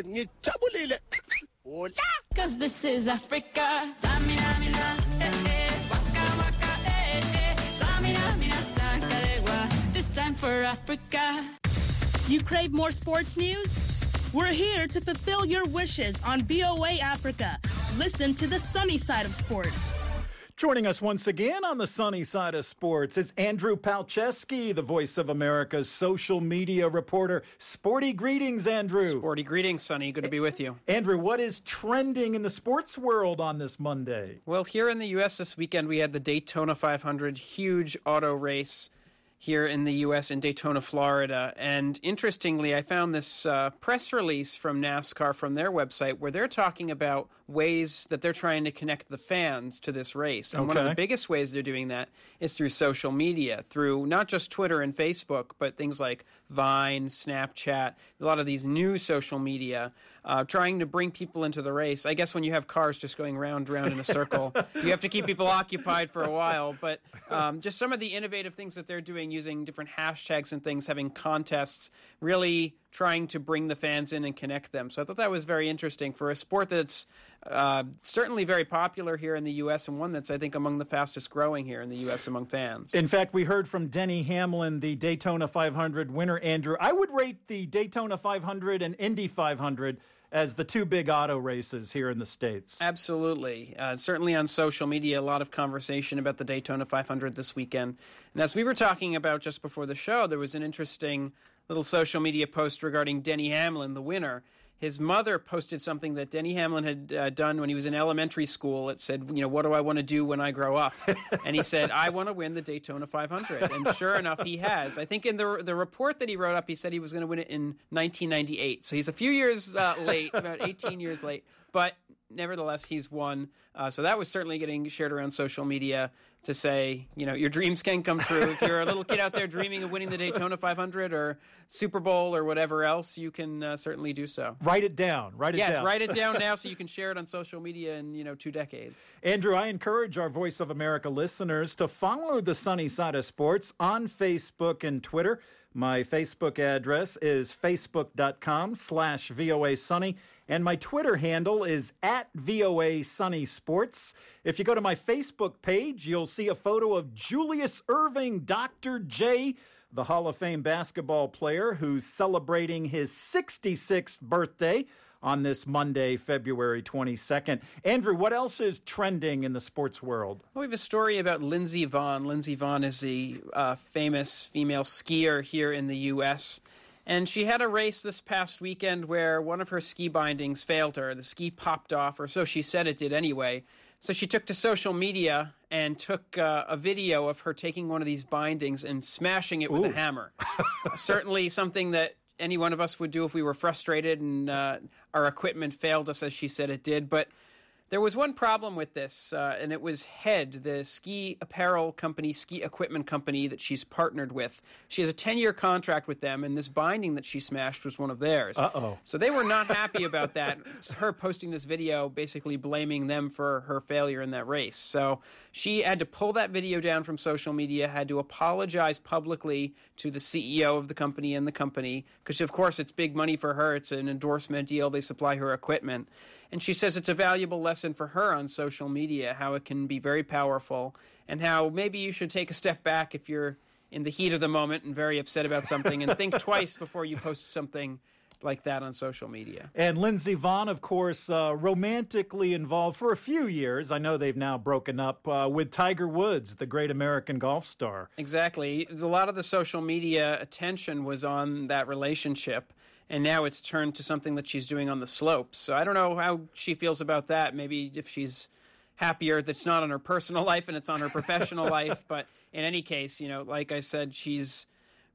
Hola. Because this is Africa. Samina, mina, waka, waka, Samina, mina, sakarewa. This time for Africa. You crave more sports news? We're here to fulfill your wishes on BOA Africa. Listen to the sunny side of sports. Joining us once again on the sunny side of sports is Andrew Palczewski, the Voice of America's social media reporter. Sporty greetings, Andrew. Sporty greetings, Sonny. Good to be with you. Andrew, what is trending in the sports world on this Monday? Well, here in the U.S. this weekend, we had the Daytona 500, huge auto race here in the U.S. in Daytona, Florida. And interestingly, I found this press release from NASCAR from their website where they're talking about ways that they're trying to connect the fans to this race. And one of the biggest ways they're doing that is through social media, through not just Twitter and Facebook, but things like Vine, Snapchat, a lot of these new social media, trying to bring people into the race. I guess when you have cars just going round in a circle, you have to keep people occupied for a while. But just some of the innovative things that they're doing using different hashtags and things, having contests, really trying to bring the fans in and connect them. So I thought that was very interesting for a sport that's certainly very popular here in the U.S. and one that's, I think, among the fastest growing here in the U.S. among fans. In fact, we heard from Denny Hamlin, the Daytona 500 winner, Andrew. I would rate the Daytona 500 and Indy 500 as the two big auto races here in the States. Absolutely. Certainly on social media, a lot of conversation about the Daytona 500 this weekend. And as we were talking about just before the show, there was an interesting little social media post regarding Denny Hamlin, the winner. His mother posted something that Denny Hamlin had done when he was in elementary school. It said, what do I want to do when I grow up? And he said, I want to win the Daytona 500. And sure enough, he has. I think in the report that he wrote up, he said he was going to win it in 1998. So he's a few years late, about 18 years late. But nevertheless, he's won. So that was certainly getting shared around social media to say, your dreams can come true. If you're a little kid out there dreaming of winning the Daytona 500 or Super Bowl or whatever else, you can certainly do so. Write it down. Yes, write it down now so you can share it on social media in 2 decades. Andrew, I encourage our Voice of America listeners to follow the Sunny Side of Sports on Facebook and Twitter. My Facebook address is facebook.com/VOA Sunny. And my Twitter handle is @VOA Sunny Sports. If you go to my Facebook page, you'll see a photo of Julius Erving, Dr. J, the Hall of Fame basketball player who's celebrating his 66th birthday on this Monday, February 22nd. Andrew, what else is trending in the sports world? Well, we have a story about Lindsey Vonn. Lindsey Vonn is the famous female skier here in the U.S., and she had a race this past weekend where one of her ski bindings failed her. The ski popped off, or so she said it did anyway. So she took to social media and took a video of her taking one of these bindings and smashing it with a hammer. Certainly something that any one of us would do if we were frustrated and our equipment failed us as she said it did. But there was one problem with this, and it was Head, the ski apparel company, ski equipment company that she's partnered with. She has a 10-year contract with them, and this binding that she smashed was one of theirs. Uh-oh. So they were not happy about that, her posting this video basically blaming them for her failure in that race. So she had to pull that video down from social media, had to apologize publicly to the CEO of the company and the company, because, of course, it's big money for her. It's an endorsement deal. They supply her equipment. And she says it's a valuable lesson for her on social media, how it can be very powerful, and how maybe you should take a step back if you're in the heat of the moment and very upset about something and think twice before you post something like that on social media. And Lindsey Vonn, of course, romantically involved for a few years. I know they've now broken up with Tiger Woods, the great American golf star. Exactly. A lot of the social media attention was on that relationship. And now it's turned to something that she's doing on the slopes. So I don't know how she feels about that. Maybe if she's happier that's not on her personal life and it's on her professional life. But in any case, like I said, she's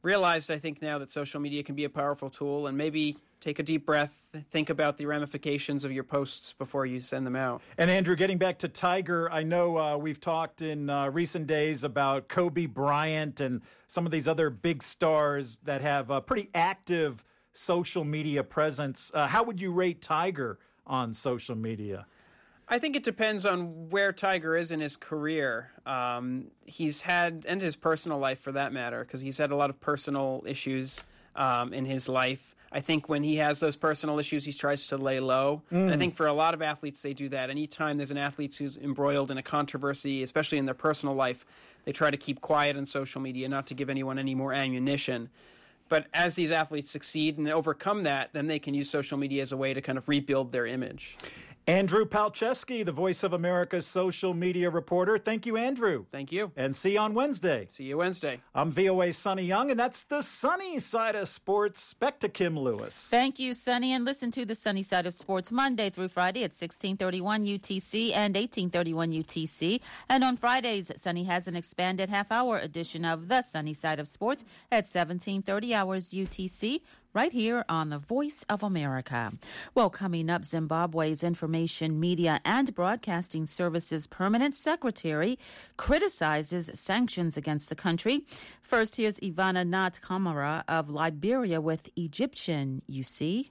realized, I think, now that social media can be a powerful tool, and maybe take a deep breath, think about the ramifications of your posts before you send them out. And Andrew, getting back to Tiger, I know we've talked in recent days about Kobe Bryant and some of these other big stars that have a pretty active social media presence. How would you rate Tiger on social media? I think it depends on where Tiger is in his career. He's had, and his personal life for that matter, because he's had a lot of personal issues in his life. I think when he has those personal issues, he tries to lay low. And I think for a lot of athletes, they do that. Anytime there's an athlete who's embroiled in a controversy, especially in their personal life, they try to keep quiet on social media, not to give anyone any more ammunition. But as these athletes succeed and overcome that, then they can use social media as a way to kind of rebuild their image. Andrew Palczewski, the Voice of America's social media reporter. Thank you, Andrew. Thank you. And see you on Wednesday. See you Wednesday. I'm VOA's Sonny Young, and that's the sunny side of sports. Back to Kim Lewis. Thank you, Sonny. And listen to the sunny side of sports Monday through Friday at 1631 UTC and 1831 UTC. And on Fridays, Sonny has an expanded half-hour edition of the sunny side of sports at 1730 hours UTC. Right here on the Voice of America. Well, coming up, Zimbabwe's Information, Media, and Broadcasting Services Permanent Secretary criticizes sanctions against the country. First, here's Ivana Nat Kamara of Liberia with Egyptian, you see.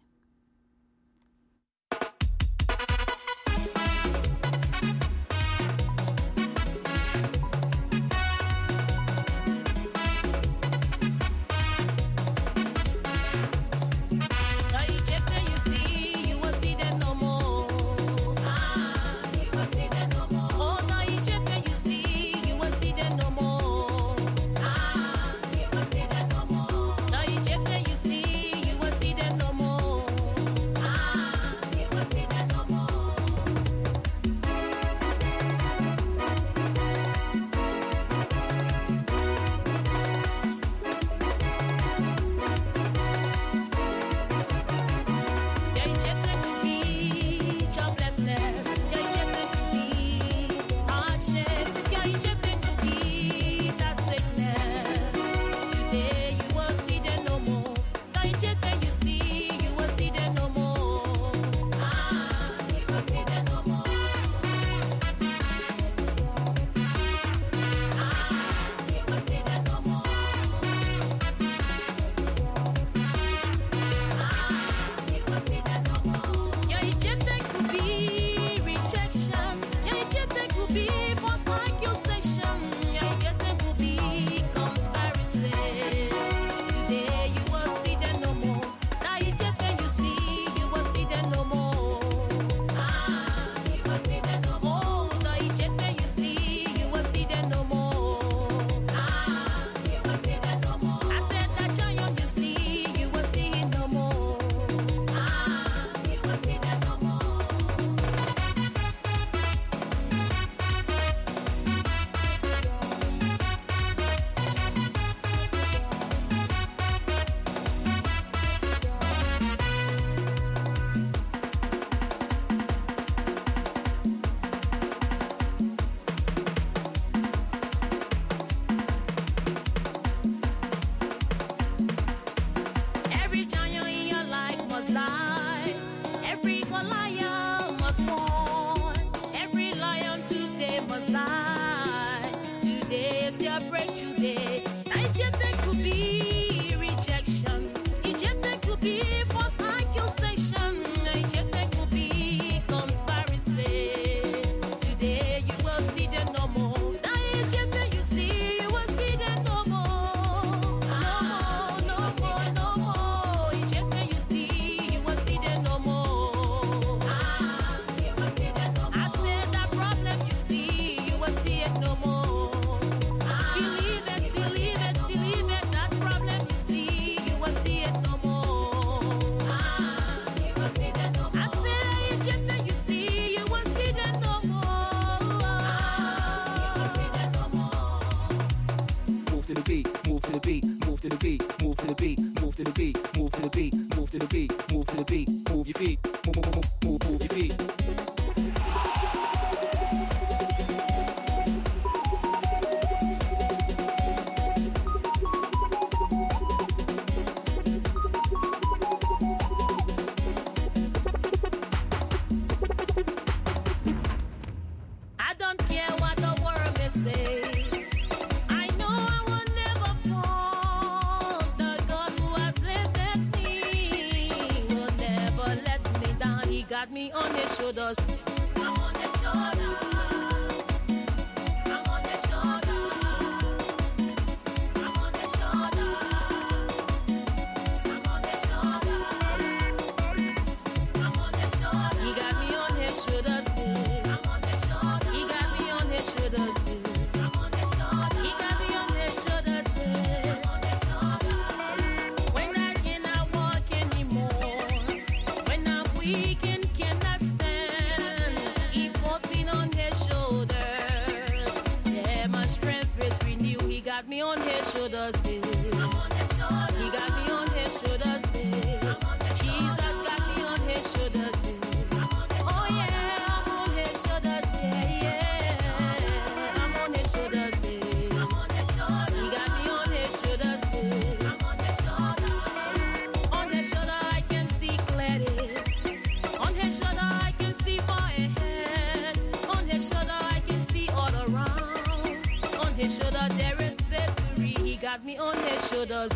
shoulders,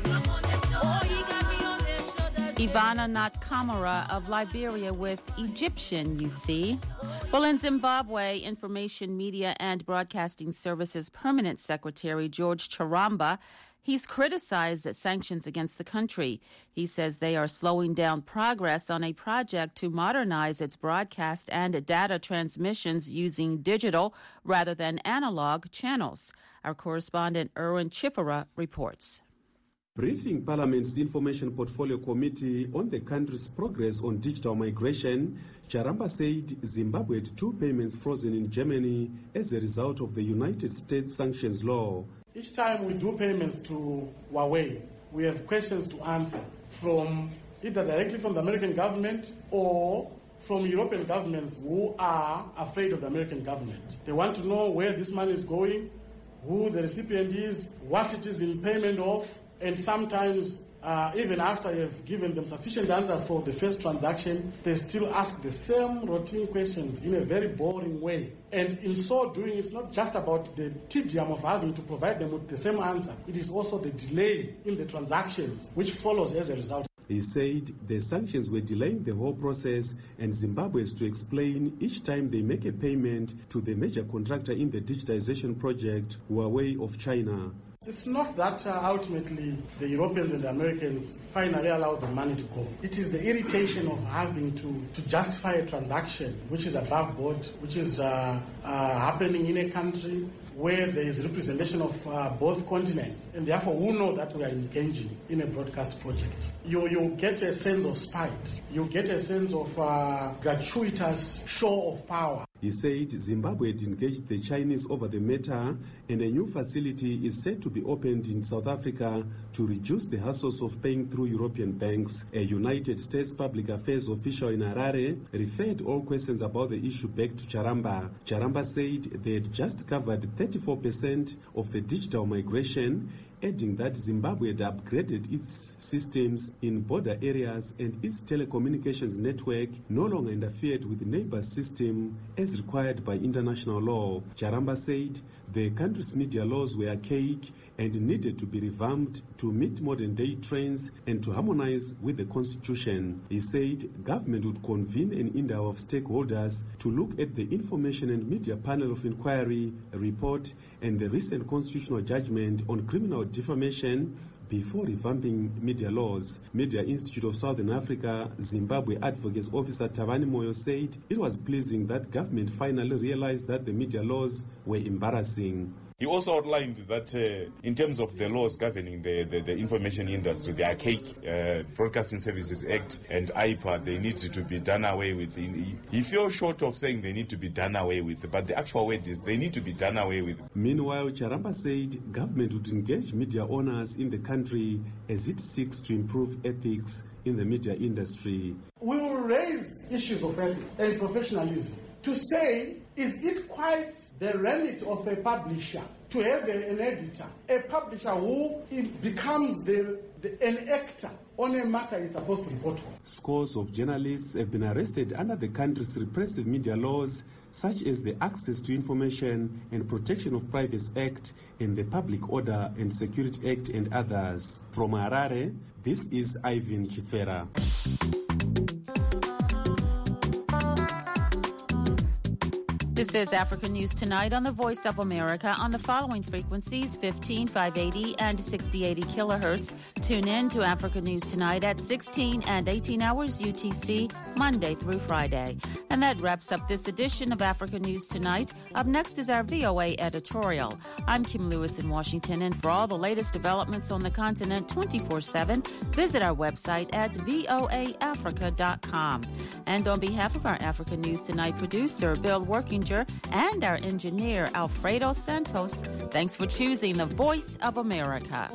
oh, he got me on their shoulders. Ivana Nakamura of Liberia with Egyptian, you see. Well, in Zimbabwe, Information, Media and Broadcasting Services Permanent Secretary George Charamba, he's criticized sanctions against the country. He says they are slowing down progress on a project to modernize its broadcast and data transmissions using digital rather than analog channels. Our correspondent Erwin Chifera reports. Briefing Parliament's Information Portfolio Committee on the country's progress on digital migration, Charamba said Zimbabwe had 2 payments frozen in Germany as a result of the United States sanctions law. Each time we do payments to Huawei, we have questions to answer from either directly from the American government or from European governments who are afraid of the American government. They want to know where this money is going, who the recipient is, what it is in payment of, and sometimes even after you've given them sufficient answers for the first transaction, they still ask the same routine questions in a very boring way. And in so doing, it's not just about the tedium of having to provide them with the same answer. It is also the delay in the transactions, which follows as a result. He said the sanctions were delaying the whole process, and Zimbabwe is to explain each time they make a payment to the major contractor in the digitization project, Huawei of China. It's not that ultimately the Europeans and the Americans finally allow the money to go. It is the irritation of having to justify a transaction which is above board, which is happening in a country where there is representation of both continents, and therefore who know that we are engaging in a broadcast project. You get a sense of spite. You get a sense of gratuitous show of power. He said Zimbabwe had engaged the Chinese over the matter, and a new facility is set to be opened in South Africa to reduce the hassles of paying through European banks. A United States Public Affairs official in Harare referred all questions about the issue back to Charamba. Charamba said they had just covered 34% of the digital migration, adding that Zimbabwe had upgraded its systems in border areas and its telecommunications network no longer interfered with the neighbor's system as required by international law. Charamba said the country's media laws were archaic and needed to be revamped to meet modern-day trends and to harmonize with the constitution. He said government would convene an interview of stakeholders to look at the Information and Media Panel of Inquiry report and the recent constitutional judgment on criminal defamation before revamping media laws. Media Institute of Southern Africa Zimbabwe Advocates Officer Tavani Moyo said it was pleasing that government finally realized that the media laws were embarrassing. He also outlined that in terms of the laws governing the information industry, the Archaic Broadcasting Services Act and IPA, they need to be done away with. He fell short of saying they need to be done away with, but the actual word is they need to be done away with. Meanwhile, Charamba said government would engage media owners in the country as it seeks to improve ethics in the media industry. We will raise issues of ethics and professionalism to say, is it quite the remit of a publisher to have an editor, a publisher who becomes an actor on a matter he's supposed to report on? Scores of journalists have been arrested under the country's repressive media laws, such as the Access to Information and Protection of Privacy Act and the Public Order and Security Act and others. From Harare, this is Ivan Chifera. This is Africa News Tonight on the Voice of America on the following frequencies, 15, 580, and 6080 kilohertz. Tune in to Africa News Tonight at 16 and 18 hours UTC, Monday through Friday. And that wraps up this edition of Africa News Tonight. Up next is our VOA editorial. I'm Kim Lewis in Washington, and for all the latest developments on the continent 24/7, visit our website at voaafrica.com. And on behalf of our Africa News Tonight producer, Bill Workinger, and our engineer, Alfredo Santos, thanks for choosing the Voice of America.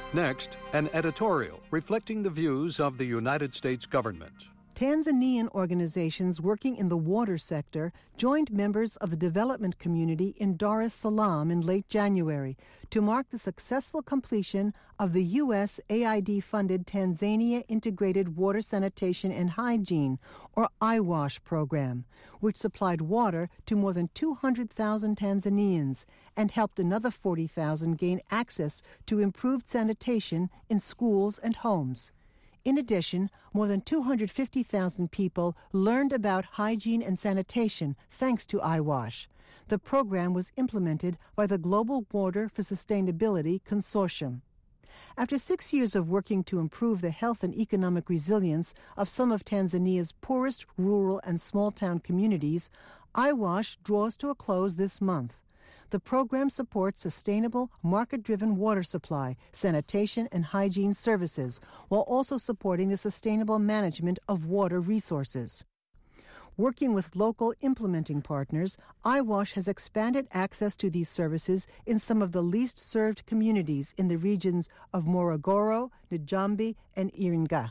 Next, an editorial reflecting the views of the United States government. Tanzanian organizations working in the water sector joined members of the development community in Dar es Salaam in late January to mark the successful completion of the U.S. AID-funded Tanzania Integrated Water Sanitation and Hygiene, or IWASH program, which supplied water to more than 200,000 Tanzanians and helped another 40,000 gain access to improved sanitation in schools and homes. In addition, more than 250,000 people learned about hygiene and sanitation thanks to IWASH. The program was implemented by the Global Water for Sustainability Consortium. After 6 years of working to improve the health and economic resilience of some of Tanzania's poorest rural and small-town communities, IWASH draws to a close this month. The program supports sustainable, market-driven water supply, sanitation, and hygiene services, while also supporting the sustainable management of water resources. Working with local implementing partners, IWASH has expanded access to these services in some of the least served communities in the regions of Morogoro, Njambi, and Iringa.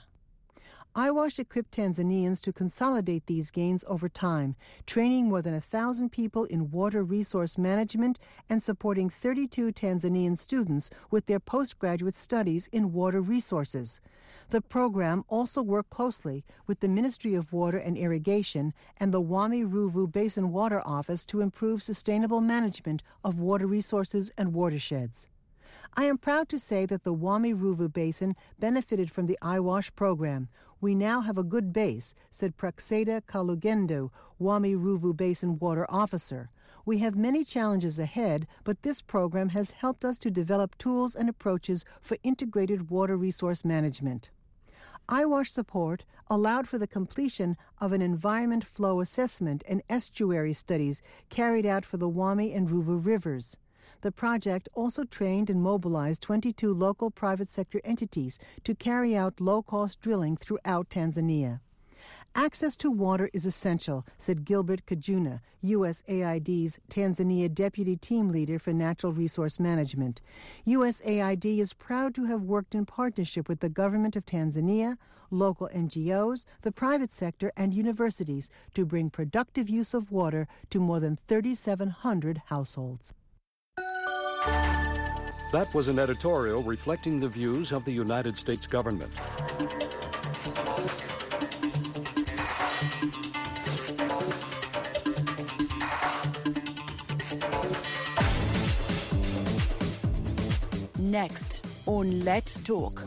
IWASH equipped Tanzanians to consolidate these gains over time, training more than 1,000 people in water resource management and supporting 32 Tanzanian students with their postgraduate studies in water resources. The program also worked closely with the Ministry of Water and Irrigation and the Wami-Ruvu Basin Water Office to improve sustainable management of water resources and watersheds. I am proud to say that the Wami-Ruvu Basin benefited from the IWASH program. We now have a good base, said Praxeda Kalugendo, Wami-Ruvu Basin Water Officer. We have many challenges ahead, but this program has helped us to develop tools and approaches for integrated water resource management. IWASH support allowed for the completion of an environment flow assessment and estuary studies carried out for the Wami and Ruvu rivers. The project also trained and mobilized 22 local private sector entities to carry out low-cost drilling throughout Tanzania. Access to water is essential, said Gilbert Kajuna, USAID's Tanzania Deputy Team Leader for Natural Resource Management. USAID is proud to have worked in partnership with the government of Tanzania, local NGOs, the private sector, and universities to bring productive use of water to more than 3,700 households. That was an editorial reflecting the views of the United States government. Next on Let's Talk.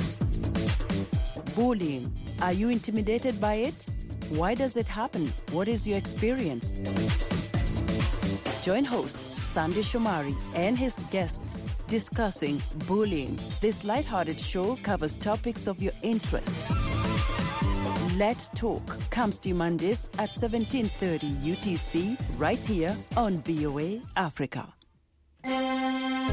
Bullying. Are you intimidated by it? Why does it happen? What is your experience? Join host Sandy Shomari and his guests discussing bullying. This lighthearted show covers topics of your interest. Let's Talk comes to you Mondays at 17:30 UTC right here on VOA Africa.